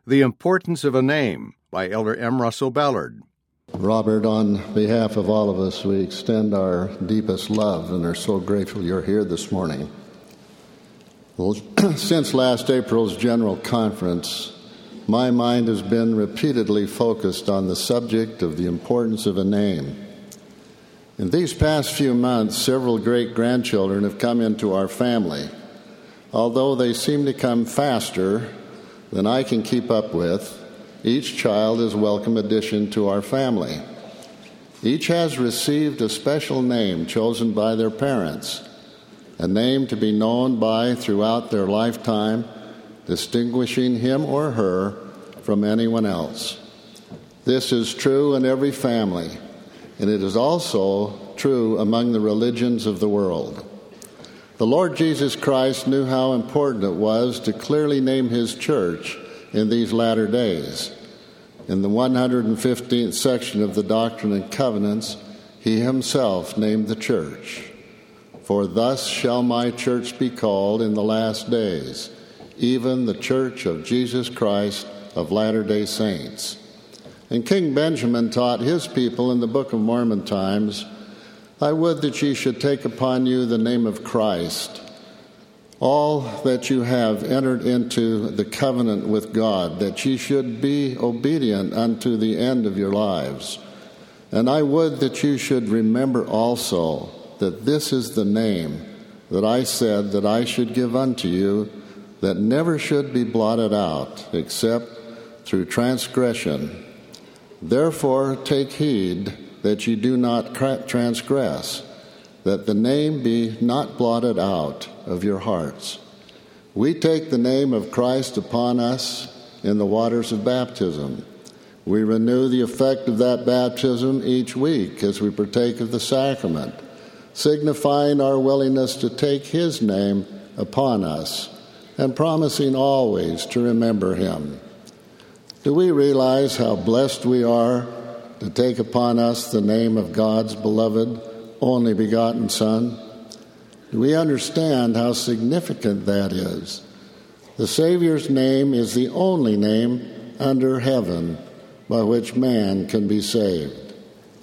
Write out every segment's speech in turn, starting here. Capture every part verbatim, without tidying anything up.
The Importance of a Name by Elder M. Russell Ballard. Robert, on behalf of all of us, we extend our deepest love and are so grateful you're here this morning. Well, since last April's General Conference, my mind has been repeatedly focused on the subject of the importance of a name. In these past few months, several great-grandchildren have come into our family. Although they seem to come faster than I can keep up with, each child is a welcome addition to our family. Each has received a special name chosen by their parents, a name to be known by throughout their lifetime, distinguishing him or her from anyone else. This is true in every family, and it is also true among the religions of the world. The Lord Jesus Christ knew how important it was to clearly name his church in these latter days. In the one hundred fifteenth section of the Doctrine and Covenants, he himself named the church. For thus shall my church be called in the last days, even the church of Jesus Christ of Latter-day Saints. And King Benjamin taught his people in the Book of Mormon times, I would that ye should take upon you the name of Christ, all that you have entered into the covenant with God, that ye should be obedient unto the end of your lives. And I would that you should remember also that this is the name that I said that I should give unto you, that never should be blotted out, except through transgression. Therefore take heed that ye do not transgress, that the name be not blotted out of your hearts. We take the name of Christ upon us in the waters of baptism. We renew the effect of that baptism each week as we partake of the sacrament, signifying our willingness to take his name upon us and promising always to remember him. Do we realize how blessed we are to take upon us the name of God's beloved, only begotten Son? Do we understand how significant that is? The Savior's name is the only name under heaven by which man can be saved.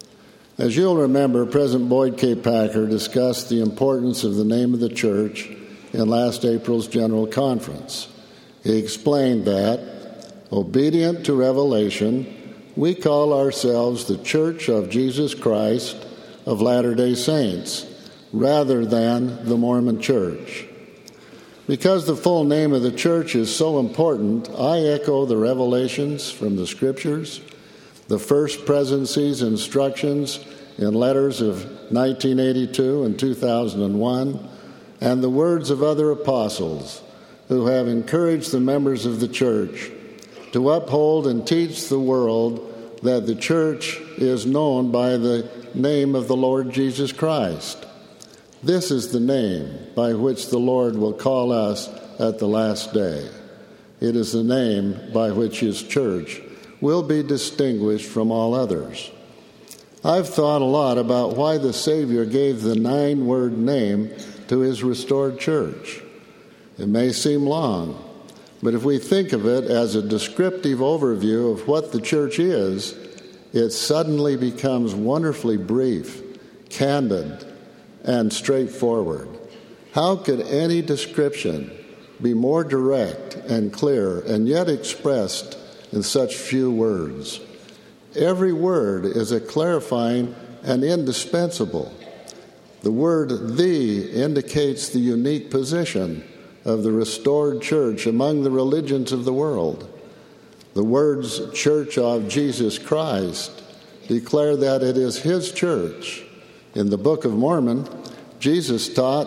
As you'll remember, President Boyd K. Packer discussed the importance of the name of the church in last April's General Conference. He explained that, obedient to revelation, we call ourselves the Church of Jesus Christ of Latter-day Saints, rather than the Mormon Church. Because the full name of the church is so important, I echo the revelations from the Scriptures, the First Presidency's instructions in letters of nineteen eighty-two and two thousand one, and the words of other apostles who have encouraged the members of the church to uphold and teach the world that the church is known by the name of the Lord Jesus Christ. This is the name by which the Lord will call us at the last day. It is the name by which his church will be distinguished from all others. I've thought a lot about why the Savior gave the nine-word name to his restored church. It may seem long, but if we think of it as a descriptive overview of what the church is, it suddenly becomes wonderfully brief, candid, and straightforward. How could any description be more direct and clear and yet expressed in such few words? Every word is a clarifying and indispensable. The word "the" indicates the unique position of the restored church among the religions of the world. The words Church of Jesus Christ declare that it is his church. In the Book of Mormon, Jesus taught,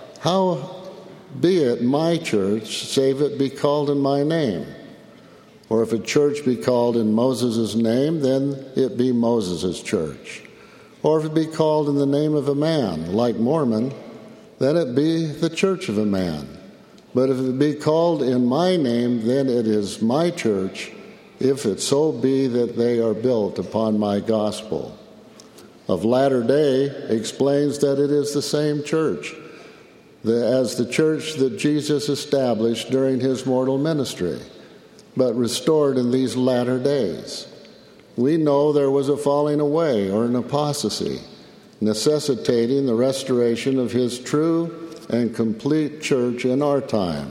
how be it my church, save it be called in my name. Or if a church be called in Moses' name, then it be Moses' church. Or if it be called in the name of a man, like Mormon, then it be the church of a man. But if it be called in my name, then it is my church, if it so be that they are built upon my gospel. Of Latter Day explains that it is the same church as the church that Jesus established during his mortal ministry. but restored in these latter days. We know there was a falling away or an apostasy, necessitating the restoration of his true and complete church in our time.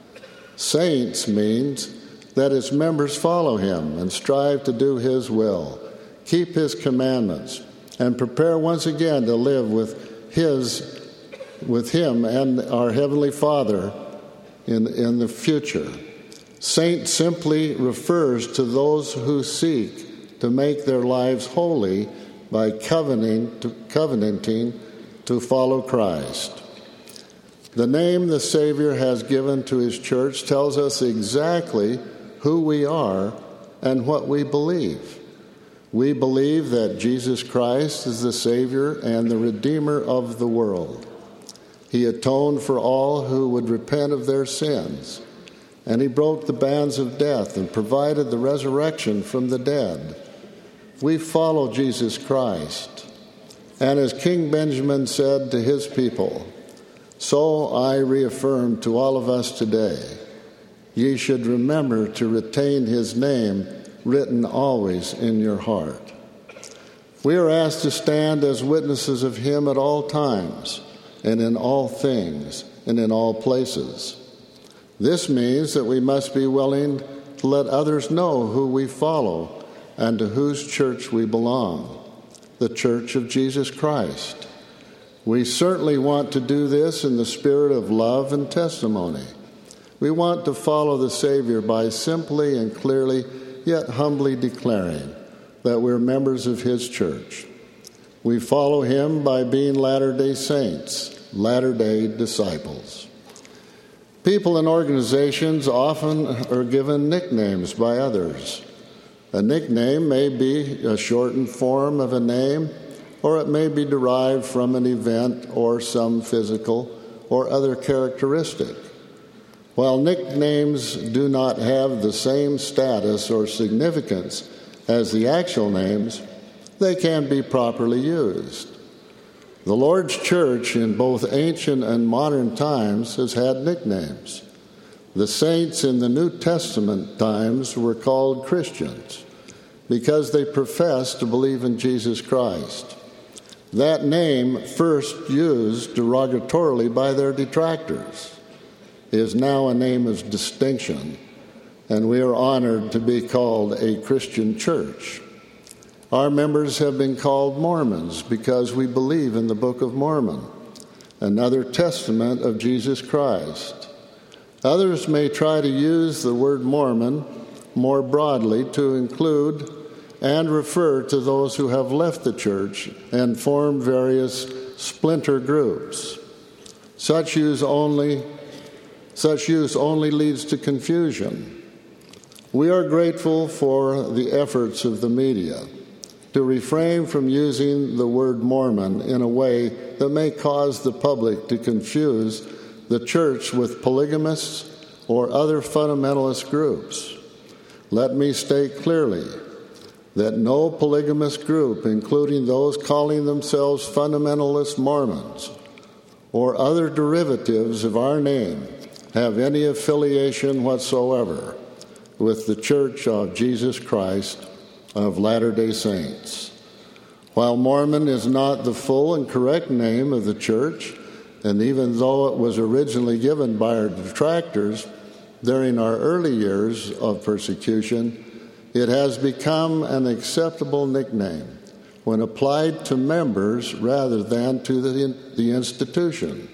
Saints means that its members follow him and strive to do his will, keep his commandments, and prepare once again to live with his, with him and our Heavenly Father in, in the future. Saint simply refers to those who seek to make their lives holy by covenanting to, covenanting to follow Christ. The name the Savior has given to his church tells us exactly who we are and what we believe. We believe that Jesus Christ is the Savior and the Redeemer of the world. He atoned for all who would repent of their sins, and he broke the bands of death and provided the resurrection from the dead. We follow Jesus Christ. And as King Benjamin said to his people, so I reaffirm to all of us today, ye should remember to retain his name written always in your heart. We are asked to stand as witnesses of him at all times, and in all things, and in all places. This means that we must be willing to let others know who we follow and to whose church we belong, the Church of Jesus Christ. We certainly want to do this in the spirit of love and testimony. We want to follow the Savior by simply and clearly, yet humbly declaring that we're members of his church. We follow him by being Latter-day Saints, Latter-day disciples. People and organizations often are given nicknames by others. A nickname may be a shortened form of a name, or it may be derived from an event or some physical or other characteristic. While nicknames do not have the same status or significance as the actual names, they can be properly used. The Lord's church in both ancient and modern times has had nicknames. The saints in the New Testament times were called Christians because they professed to believe in Jesus Christ. That name, first used derogatorily by their detractors, is now a name of distinction, and we are honored to be called a Christian church. Our members have been called Mormons because we believe in the Book of Mormon, another testament of Jesus Christ. Others may try to use the word Mormon more broadly to include and refer to those who have left the church and formed various splinter groups. Such use only, such use only leads to confusion. We are grateful for the efforts of the media to refrain from using the word Mormon in a way that may cause the public to confuse the church with polygamists or other fundamentalist groups. Let me state clearly that no polygamist group, including those calling themselves fundamentalist Mormons or other derivatives of our name, have any affiliation whatsoever with the Church of Jesus Christ of Latter-day Saints. While Mormon is not the full and correct name of the church, and even though it was originally given by our detractors during our early years of persecution, it has become an acceptable nickname when applied to members rather than to the, the institution.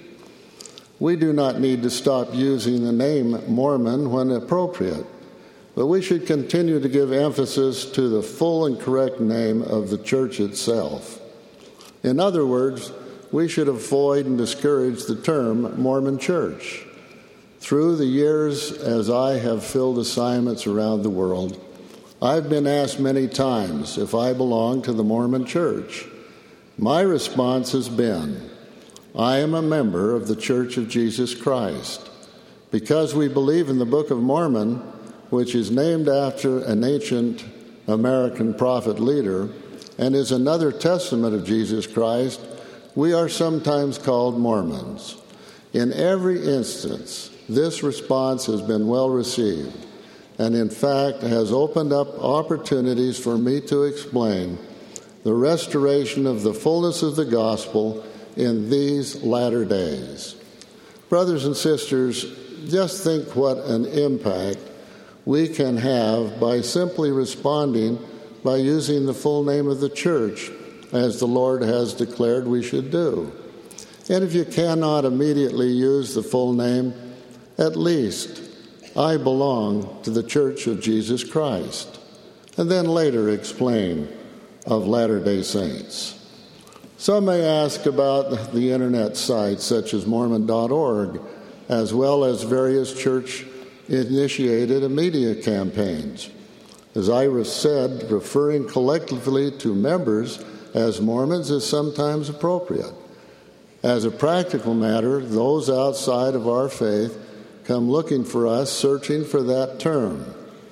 We do not need to stop using the name Mormon when appropriate, but we should continue to give emphasis to the full and correct name of the church itself. In other words, we should avoid and discourage the term Mormon church. Through the years, as I have filled assignments around the world, I've been asked many times if I belong to the Mormon church. My response has been, I am a member of the Church of Jesus Christ. Because we believe in the Book of Mormon, which is named after an ancient American prophet leader and is another testament of Jesus Christ, we are sometimes called Mormons. In every instance, this response has been well received, and in fact has opened up opportunities for me to explain the restoration of the fullness of the gospel in these latter days. Brothers and sisters, just think what an impact we can have by simply responding by using the full name of the church, as the Lord has declared we should do. And if you cannot immediately use the full name, at least, I belong to the Church of Jesus Christ, and then later explain of Latter-day Saints. Some may ask about the internet sites such as Mormon dot org, as well as various church-initiated media campaigns. As I said, referring collectively to members as Mormons is sometimes appropriate. As a practical matter, those outside of our faith come looking for us, searching for that term.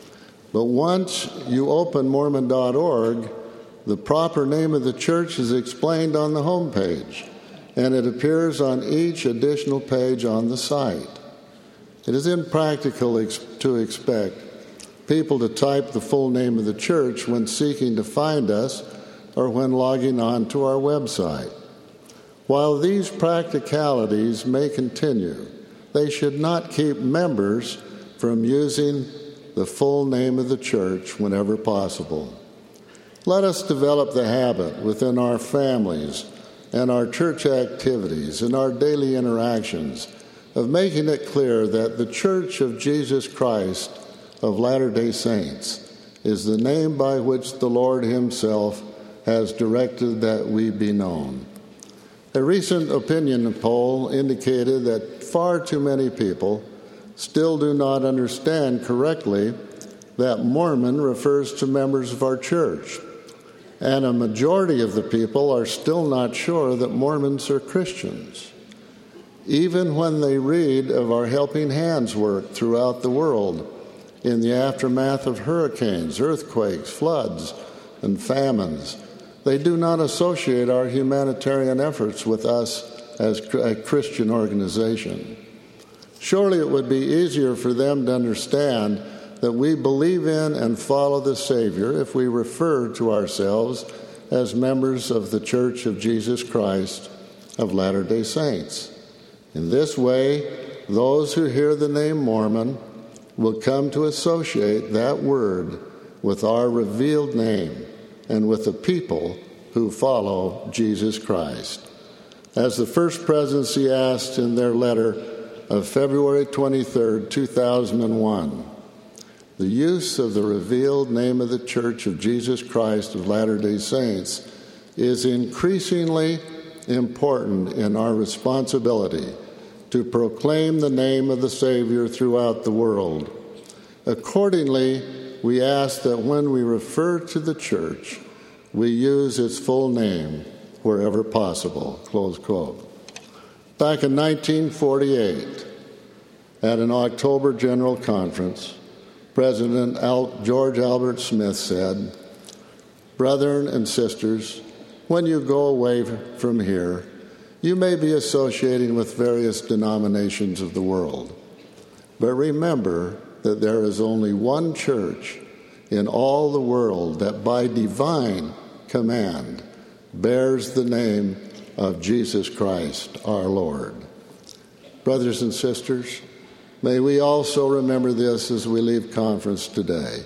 But once you open Mormon dot org, the proper name of the church is explained on the home page, and it appears on each additional page on the site. It is impractical ex- to expect people to type the full name of the church when seeking to find us or when logging on to our website. While these practicalities may continue, they should not keep members from using the full name of the church whenever possible. Let us develop the habit within our families and our church activities and our daily interactions of making it clear that the Church of Jesus Christ of Latter-day Saints is the name by which the Lord Himself has directed that we be known. A recent opinion poll indicated that far too many people still do not understand correctly that Mormon refers to members of our church, and a majority of the people are still not sure that Mormons are Christians. Even when they read of our helping hands work throughout the world in the aftermath of hurricanes, earthquakes, floods, and famines, they do not associate our humanitarian efforts with us as a Christian organization. Surely it would be easier for them to understand that we believe in and follow the Savior if we refer to ourselves as members of the Church of Jesus Christ of Latter-day Saints. In this way, those who hear the name Mormon will come to associate that word with our revealed name and with the people who follow Jesus Christ. As the First Presidency asked in their letter of February twenty-third, two thousand one, the use of the revealed name of the Church of Jesus Christ of Latter-day Saints is increasingly important in our responsibility to proclaim the name of the Savior throughout the world. Accordingly, we ask that when we refer to the church, we use its full name wherever possible. Close quote. Back in nineteen forty-eight, at an October General Conference, President Al- George Albert Smith said, "Brethren and sisters, when you go away from here, you may be associating with various denominations of the world. But remember that there is only one church in all the world that by divine command bears the name of Jesus Christ our Lord." Brothers and sisters, may we also remember this as we leave conference today.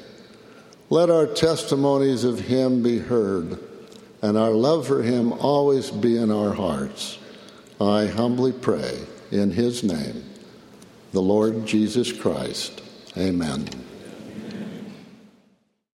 Let our testimonies of Him be heard, and our love for Him always be in our hearts. I humbly pray in His name, the Lord Jesus Christ. Amen.